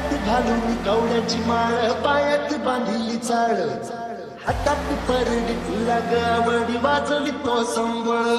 गळ्यात घालून कवड्याची माळ पायात बांधिली चाळ हातात परडी तुला गावडी वाजवी तो संबळ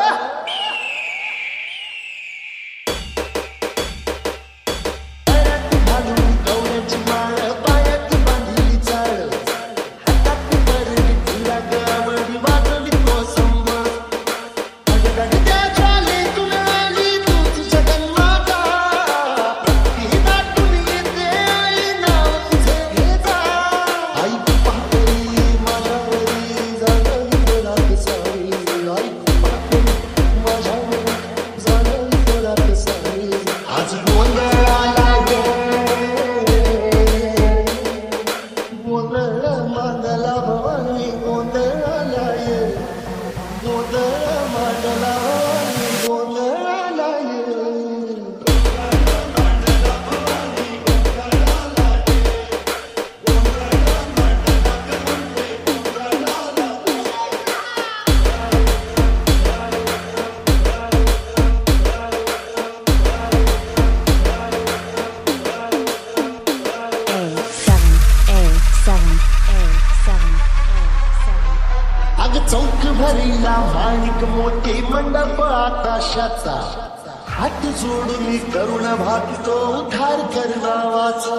चौक भरीला माणिक मोठी मंडप आकाशाचा हात जोडून करुण भागतो उद्धार कर नावाचा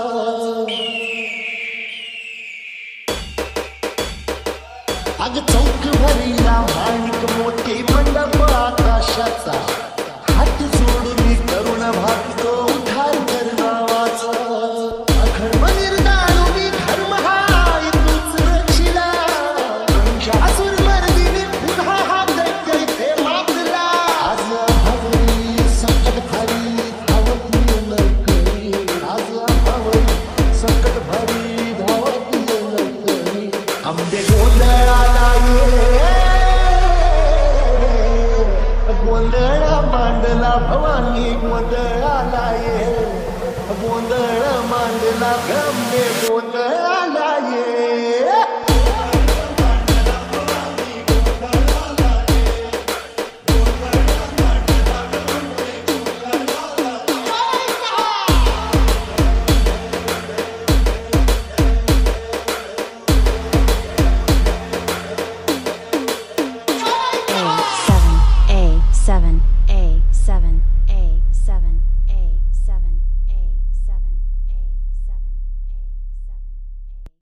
अग चौक भरीला माणिक मोठी मंडप आकाशाचा हात जोडून करुण भागतो उद्धार कर नावाचा अखंड निर्दाळुनी धर्म हाय तूच रक्षिला असुर आंबे गोंधळाला गोंधळ मांडला भवानी गोंधळाला गोंधळ मांडला गंगे गोंधळाला